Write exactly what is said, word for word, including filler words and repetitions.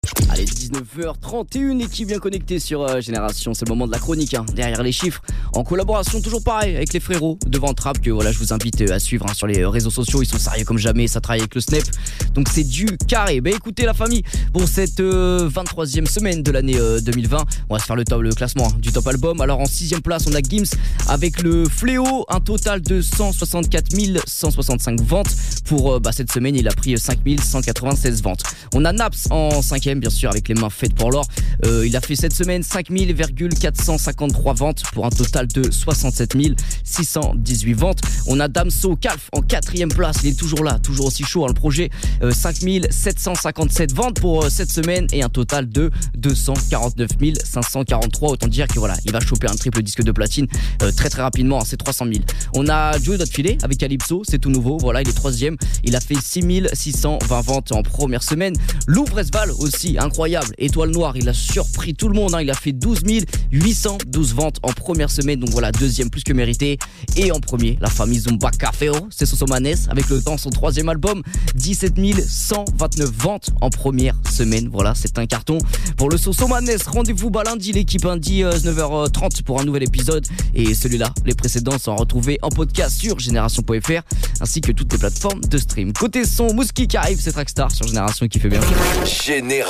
Allez, dix-neuf heures trente et une, équipe bien connectée sur euh, Génération, c'est le moment de la chronique, hein, derrière les chiffres, en collaboration toujours pareil avec les frérots de Ventrap, que voilà, je vous invite euh, à suivre hein, sur les euh, réseaux sociaux, ils sont sérieux comme jamais, ça travaille avec le Snap, donc c'est du carré. Bah écoutez la famille, pour cette euh, vingt-troisième semaine de l'année euh, deux mille vingt, on va se faire le, top, le classement hein, du top album. Alors en sixième place, on a Gims avec le Fléau, un total de cent soixante-quatre mille cent soixante-cinq ventes. Pour euh, bah, cette semaine, il a pris cinq mille cent quatre-vingt-seize ventes. On a Naps en cinquième, bien sûr, avec les mains faites pour l'or. Euh, il a fait cette semaine cinq mille quatre cent cinquante-trois ventes pour un total de soixante-sept mille six cent dix-huit ventes. On a Damso Calf en quatrième place, il est toujours là, toujours aussi chaud hein, le projet. Euh, cinq mille sept cent cinquante-sept ventes pour euh, cette semaine et un total de deux cent quarante-neuf mille cinq cent quarante-trois. Autant dire que voilà, il va choper un triple disque de platine euh, très très rapidement, hein, c'est trois cent mille. On a Joey Dotfilet avec Calypso, c'est tout nouveau, voilà, il est troisième. Il a fait six mille six cent vingt ventes en première semaine. Lou Bresval aussi, incroyable, étoile noire, il a surpris tout le monde, hein. Il a fait douze mille huit cent douze ventes en première semaine, donc voilà, deuxième plus que mérité. Et en premier, la famille Zumba Caféo, c'est Sosomanes avec le temps son troisième album, dix-sept mille cent vingt-neuf ventes en première semaine, voilà, c'est un carton pour le Sosomanes. Rendez-vous bah, lundi, l'équipe, lundi euh, neuf heures trente pour un nouvel épisode, et celui-là, les précédents sont retrouvés en podcast sur génération point f r ainsi que toutes les plateformes de stream. Côté son, Mouski qui arrive, c'est Trackstar sur Génération qui fait bien. Génération